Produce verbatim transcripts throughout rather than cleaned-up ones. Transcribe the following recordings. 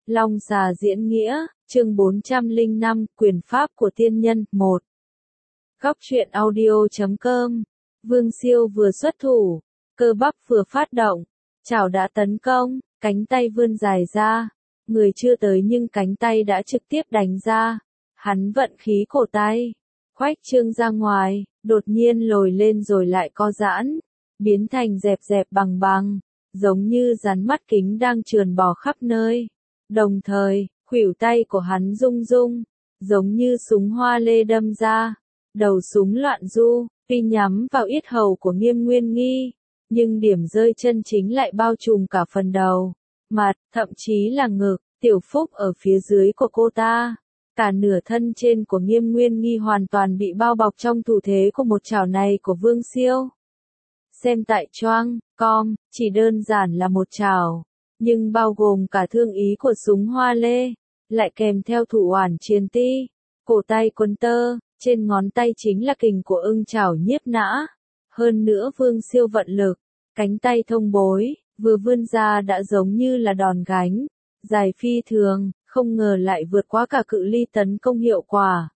Long xà diễn nghĩa, chương bốn trăm lẻ năm, quyền pháp của tiên nhân, một. Góc truyện audio chấm com. Vương Siêu vừa xuất thủ, cơ bắp vừa phát động, chảo đã tấn công, cánh tay vươn dài ra, người chưa tới nhưng cánh tay đã trực tiếp đánh ra. Hắn vận khí cổ tay, khoách trương ra ngoài, đột nhiên lồi lên rồi lại co giãn, biến thành dẹp dẹp bằng bằng, giống như rắn mắt kính đang trườn bò khắp nơi. Đồng thời, khuỷu tay của hắn rung rung, giống như súng hoa lê đâm ra, đầu súng loạn du, tuy nhắm vào yết hầu của Nghiêm Nguyên Nghi, nhưng điểm rơi chân chính lại bao trùm cả phần đầu, mặt, thậm chí là ngực, tiểu phúc ở phía dưới của cô ta. Cả nửa thân trên của Nghiêm Nguyên Nghi hoàn toàn bị bao bọc trong thủ thế của một chảo này của Vương Siêu. Xem tại choang com, chỉ đơn giản là một chảo, nhưng bao gồm cả thương ý của súng hoa lê, lại kèm theo thủ oản chiến ti, cổ tay quấn tơ, trên ngón tay chính là kình của ưng chảo nhiếp nã. Hơn nữa Vương Siêu vận lực, cánh tay thông bối, vừa vươn ra đã giống như là đòn gánh, dài phi thường, không ngờ lại vượt quá cả cự ly tấn công hiệu quả.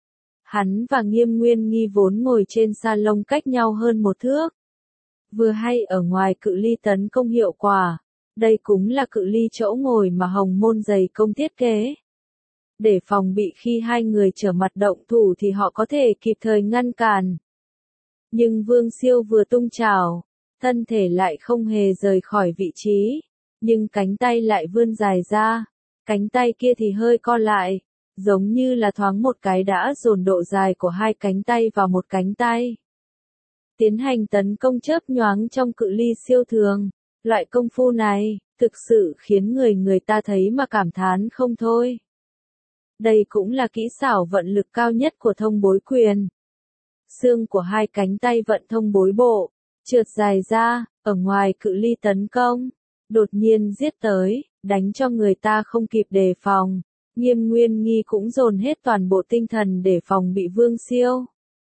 Hắn và Nghiêm Nguyên Nghi vốn ngồi trên salon cách nhau hơn một thước. Vừa hay ở ngoài cự ly tấn công hiệu quả, đây cũng là cự ly chỗ ngồi mà Hồng Môn Giày Công thiết kế. Để phòng bị khi hai người trở mặt động thủ thì họ có thể kịp thời ngăn cản. Nhưng Vương Siêu vừa tung chảo, thân thể lại không hề rời khỏi vị trí, nhưng cánh tay lại vươn dài ra, cánh tay kia thì hơi co lại, giống như là thoáng một cái đã dồn độ dài của hai cánh tay vào một cánh tay. Tiến hành tấn công chớp nhoáng trong cự ly siêu thường, loại công phu này, thực sự khiến người người ta thấy mà cảm thán không thôi. Đây cũng là kỹ xảo vận lực cao nhất của thông bối quyền. Xương của hai cánh tay vận thông bối bộ, trượt dài ra, ở ngoài cự ly tấn công, đột nhiên giết tới, đánh cho người ta không kịp đề phòng. Nghiêm Nguyên Nghi cũng dồn hết toàn bộ tinh thần để phòng bị Vương Siêu.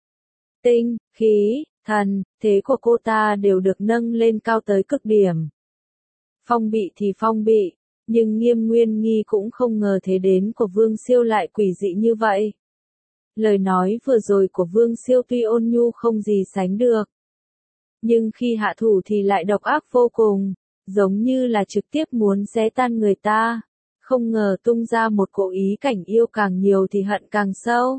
Tinh, khí, thần, thế của cô ta đều được nâng lên cao tới cực điểm. Phong bị thì phong bị, nhưng Nghiêm Nguyên Nghi cũng không ngờ thế đến của Vương Siêu lại quỷ dị như vậy. Lời nói vừa rồi của Vương Siêu tuy ôn nhu không gì sánh được, nhưng khi hạ thủ thì lại độc ác vô cùng, giống như là trực tiếp muốn xé tan người ta, không ngờ tung ra một cỗ ý cảnh yêu càng nhiều thì hận càng sâu.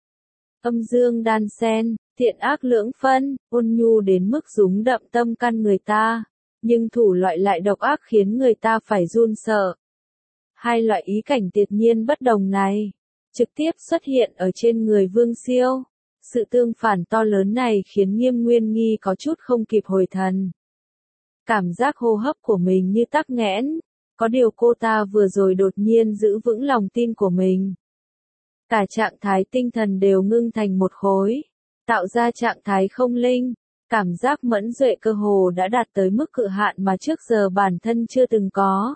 Âm dương đan xen, thiện ác lưỡng phân, ôn nhu đến mức rúng đậm tâm căn người ta, nhưng thủ loại lại độc ác khiến người ta phải run sợ. Hai loại ý cảnh tuyệt nhiên bất đồng này, trực tiếp xuất hiện ở trên người Vương Siêu. Sự tương phản to lớn này khiến Nghiêm Nguyên Nghi có chút không kịp hồi thần. Cảm giác hô hấp của mình như tắc nghẽn, có điều cô ta vừa rồi đột nhiên giữ vững lòng tin của mình. Cả trạng thái tinh thần đều ngưng thành một khối, tạo ra trạng thái không linh, cảm giác mẫn duệ cơ hồ đã đạt tới mức cực hạn mà trước giờ bản thân chưa từng có.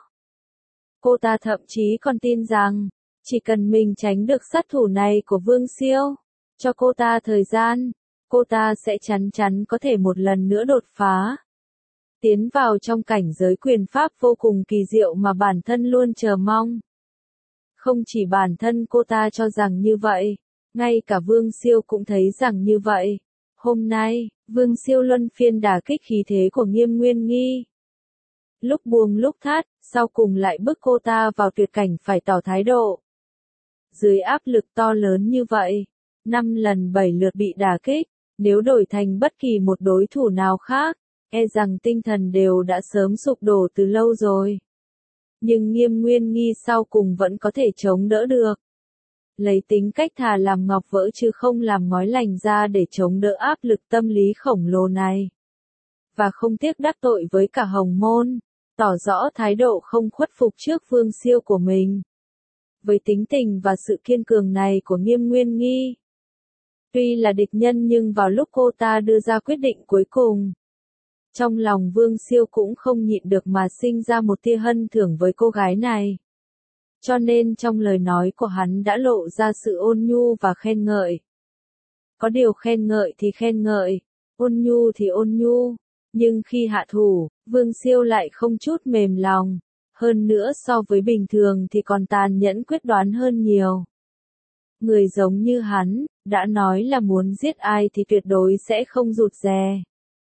Cô ta thậm chí còn tin rằng, chỉ cần mình tránh được sát thủ này của Vương Siêu, cho cô ta thời gian, cô ta sẽ chắn chắn có thể một lần nữa đột phá. Tiến vào trong cảnh giới quyền pháp vô cùng kỳ diệu mà bản thân luôn chờ mong. Không chỉ bản thân cô ta cho rằng như vậy, ngay cả Vương Siêu cũng thấy rằng như vậy. Hôm nay, Vương Siêu luân phiên đả kích khí thế của Nghiêm Nguyên Nghi. Lúc buông lúc thắt, sau cùng lại bức cô ta vào tuyệt cảnh phải tỏ thái độ. Dưới áp lực to lớn như vậy, năm lần bảy lượt bị đả kích, nếu đổi thành bất kỳ một đối thủ nào khác, e rằng tinh thần đều đã sớm sụp đổ từ lâu rồi. Nhưng Nghiêm Nguyên Nghi sau cùng vẫn có thể chống đỡ được. Lấy tính cách thà làm ngọc vỡ chứ không làm ngói lành ra để chống đỡ áp lực tâm lý khổng lồ này. Và không tiếc đắc tội với cả Hồng Môn, tỏ rõ thái độ không khuất phục trước Vương Siêu của mình. Với tính tình và sự kiên cường này của Nghiêm Nguyên Nghi, tuy là địch nhân nhưng vào lúc cô ta đưa ra quyết định cuối cùng, trong lòng Vương Siêu cũng không nhịn được mà sinh ra một tia hân thưởng với cô gái này. Cho nên trong lời nói của hắn đã lộ ra sự ôn nhu và khen ngợi. Có điều khen ngợi thì khen ngợi, ôn nhu thì ôn nhu, nhưng khi hạ thủ, Vương Siêu lại không chút mềm lòng. Hơn nữa so với bình thường thì còn tàn nhẫn quyết đoán hơn nhiều. Người giống như hắn, đã nói là muốn giết ai thì tuyệt đối sẽ không rụt rè.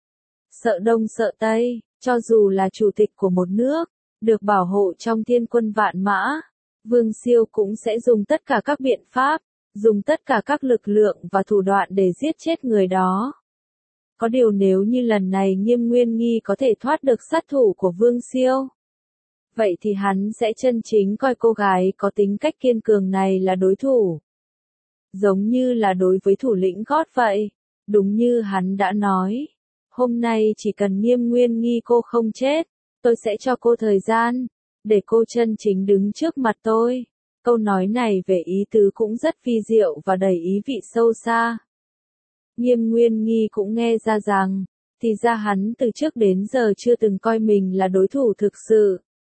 Sợ đông sợ tây, cho dù là chủ tịch của một nước, được bảo hộ trong thiên quân vạn mã, Vương Siêu cũng sẽ dùng tất cả các biện pháp, dùng tất cả các lực lượng và thủ đoạn để giết chết người đó. Có điều nếu như lần này Nghiêm Nguyên Nghi có thể thoát được sát thủ của Vương Siêu, vậy thì hắn sẽ chân chính coi cô gái có tính cách kiên cường này là đối thủ. Giống như là đối với thủ lĩnh gót vậy, đúng như hắn đã nói. Hôm nay chỉ cần Nghiêm Nguyên Nghi cô không chết, tôi sẽ cho cô thời gian, để cô chân chính đứng trước mặt tôi. Câu nói này về ý tứ cũng rất phi diệu và đầy ý vị sâu xa. Nghiêm Nguyên Nghi cũng nghe ra rằng, thì ra hắn từ trước đến giờ chưa từng coi mình là đối thủ thực sự.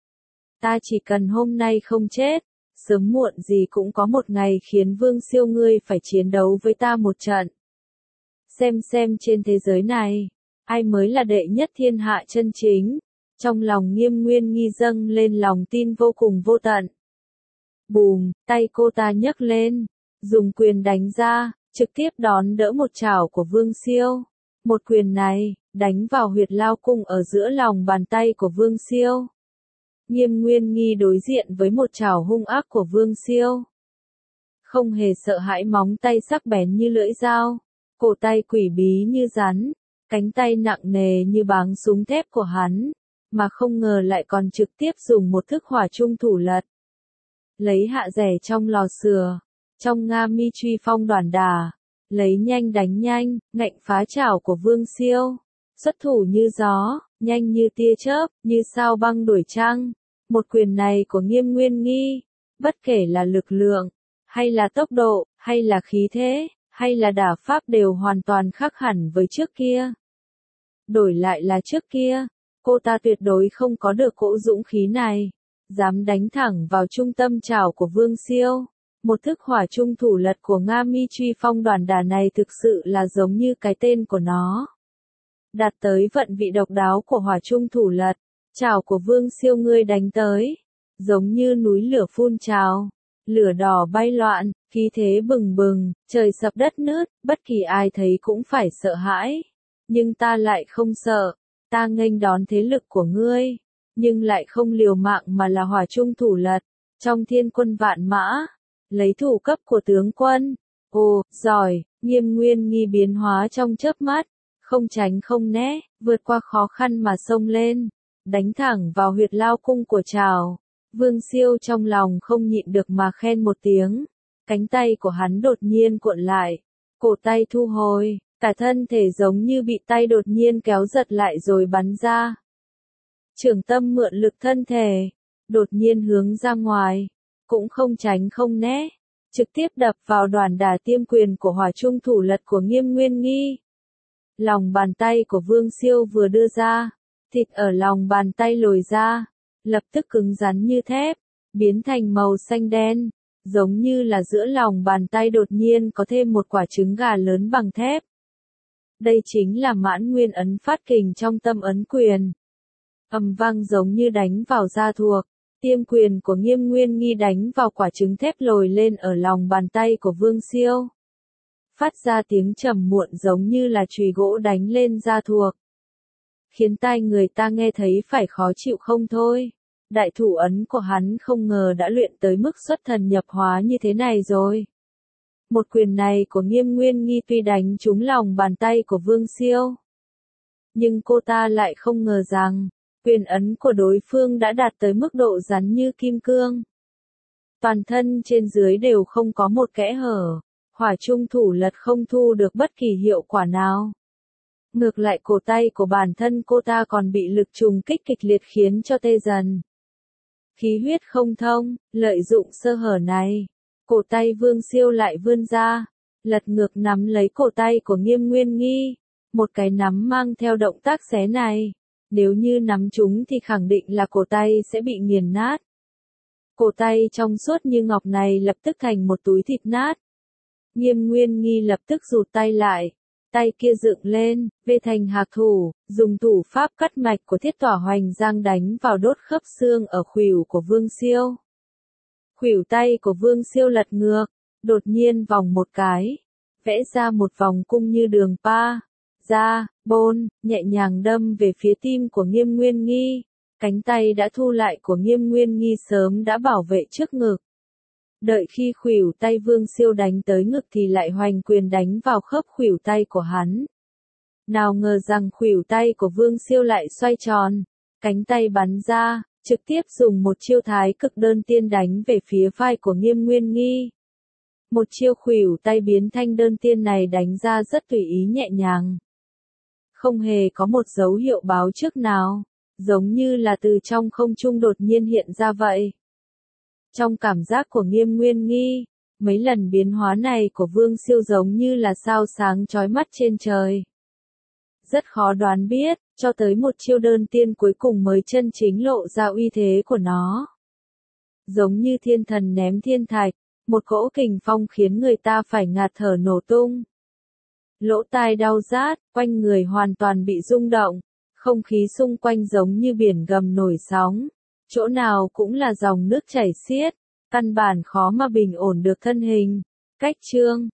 Ta chỉ cần hôm nay không chết, sớm muộn gì cũng có một ngày khiến Vương Siêu ngươi phải chiến đấu với ta một trận. Xem xem trên thế giới này, ai mới là đệ nhất thiên hạ chân chính. Trong lòng Nghiêm Nguyên Nghi dâng lên lòng tin vô cùng vô tận. Bùm, tay cô ta nhấc lên, dùng quyền đánh ra, trực tiếp đón đỡ một chảo của Vương Siêu. Một quyền này, đánh vào huyệt lao cung ở giữa lòng bàn tay của Vương Siêu. Nghiêm Nguyên Nghi đối diện với một chảo hung ác của Vương Siêu. Không hề sợ hãi móng tay sắc bén như lưỡi dao, cổ tay quỷ bí như rắn, cánh tay nặng nề như báng súng thép của hắn, mà không ngờ lại còn trực tiếp dùng một thức hỏa trung thủ lật. Lấy hạ rẻ trong lò sừa, trong Nga mi truy phong đoản đà, lấy nhanh đánh nhanh, ngạnh phá chảo của Vương Siêu, xuất thủ như gió, nhanh như tia chớp, như sao băng đuổi trăng. Một quyền này của Nghiêm Nguyên Nghi, bất kể là lực lượng, hay là tốc độ, hay là khí thế, hay là đả pháp đều hoàn toàn khác hẳn với trước kia. Đổi lại là trước kia, cô ta tuyệt đối không có được cỗ dũng khí này, dám đánh thẳng vào trung tâm chảo của Vương Siêu. Một thức hỏa trung thủ lật của Nga mi truy phong đoản đà này thực sự là giống như cái tên của nó. Đạt tới vận vị độc đáo của hỏa trung thủ lật, chảo của Vương Siêu ngươi đánh tới, giống như núi lửa phun trào, lửa đỏ bay loạn, khí thế bừng bừng, trời sập đất nứt, bất kỳ ai thấy cũng phải sợ hãi. Nhưng ta lại không sợ, ta nghênh đón thế lực của ngươi, nhưng lại không liều mạng mà là hỏa trung thủ lật, trong thiên quân vạn mã, lấy thủ cấp của tướng quân. Ồ, giỏi, Nghiêm Nguyên Nghi biến hóa trong chớp mắt, không tránh không né, vượt qua khó khăn mà xông lên, đánh thẳng vào huyệt lao cung của chảo. Vương Siêu trong lòng không nhịn được mà khen một tiếng, cánh tay của hắn đột nhiên cuộn lại, cổ tay thu hồi, cả thân thể giống như bị tay đột nhiên kéo giật lại rồi bắn ra. Trường tâm mượn lực thân thể, đột nhiên hướng ra ngoài, cũng không tránh không né, trực tiếp đập vào đoản đả tiêm quyền của hỏa trung thủ lật của Nghiêm Nguyên Nghi. Lòng bàn tay của Vương Siêu vừa đưa ra, thịt ở lòng bàn tay lồi ra, lập tức cứng rắn như thép, biến thành màu xanh đen, giống như là giữa lòng bàn tay đột nhiên có thêm một quả trứng gà lớn bằng thép. Đây chính là Mãn Nguyên ấn phát kình trong tâm ấn quyền. Ầm vang giống như đánh vào da thuộc, tiêm quyền của Nghiêm Nguyên Nghi đánh vào quả trứng thép lồi lên ở lòng bàn tay của Vương Siêu. Phát ra tiếng trầm muộn giống như là chùy gỗ đánh lên da thuộc, khiến tai người ta nghe thấy phải khó chịu không thôi. Đại thủ ấn của hắn không ngờ đã luyện tới mức xuất thần nhập hóa như thế này rồi. Một quyền này của Nghiêm Nguyên Nghi tuy đánh trúng lòng bàn tay của Vương Siêu, nhưng cô ta lại không ngờ rằng, quyền ấn của đối phương đã đạt tới mức độ rắn như kim cương. Toàn thân trên dưới đều không có một kẽ hở, hỏa trung thủ lật không thu được bất kỳ hiệu quả nào. Ngược lại cổ tay của bản thân cô ta còn bị lực trùng kích kịch liệt khiến cho tê dần. Khí huyết không thông, lợi dụng sơ hở này, cổ tay Vương Siêu lại vươn ra, lật ngược nắm lấy cổ tay của Nghiêm Nguyên Nghi, một cái nắm mang theo động tác xé này, nếu như nắm chúng thì khẳng định là cổ tay sẽ bị nghiền nát. Cổ tay trong suốt như ngọc này lập tức thành một túi thịt nát. Nghiêm Nguyên Nghi lập tức rụt tay lại, tay kia dựng lên, về thành hạc thủ, dùng thủ pháp cắt mạch của thiết tỏa hoành giang đánh vào đốt khớp xương ở khuỷu của Vương Siêu. Khuỷu tay của Vương Siêu lật ngược, đột nhiên vòng một cái, vẽ ra một vòng cung như đường pa, ra, bôn, nhẹ nhàng đâm về phía tim của Nghiêm Nguyên Nghi. Cánh tay đã thu lại của Nghiêm Nguyên Nghi sớm đã bảo vệ trước ngực. Đợi khi khuỷu tay Vương Siêu đánh tới ngực thì lại hoành quyền đánh vào khớp khuỷu tay của hắn. Nào ngờ rằng khuỷu tay của Vương Siêu lại xoay tròn, cánh tay bắn ra, trực tiếp dùng một chiêu thái cực đơn tiên đánh về phía vai của Nghiêm Nguyên Nghi. Một chiêu khuỷu tay biến thanh đơn tiên này đánh ra rất tùy ý nhẹ nhàng. Không hề có một dấu hiệu báo trước nào, giống như là từ trong không trung đột nhiên hiện ra vậy. Trong cảm giác của Nghiêm Nguyên Nghi, mấy lần biến hóa này của Vương Siêu giống như là sao sáng chói mắt trên trời. Rất khó đoán biết, cho tới một chiêu đơn tiên cuối cùng mới chân chính lộ ra uy thế của nó. Giống như thiên thần ném thiên thạch, một cỗ kình phong khiến người ta phải ngạt thở nổ tung. Lỗ tai đau rát, quanh người hoàn toàn bị rung động, không khí xung quanh giống như biển gầm nổi sóng, chỗ nào cũng là dòng nước chảy xiết, căn bản khó mà bình ổn được thân hình. Cách chương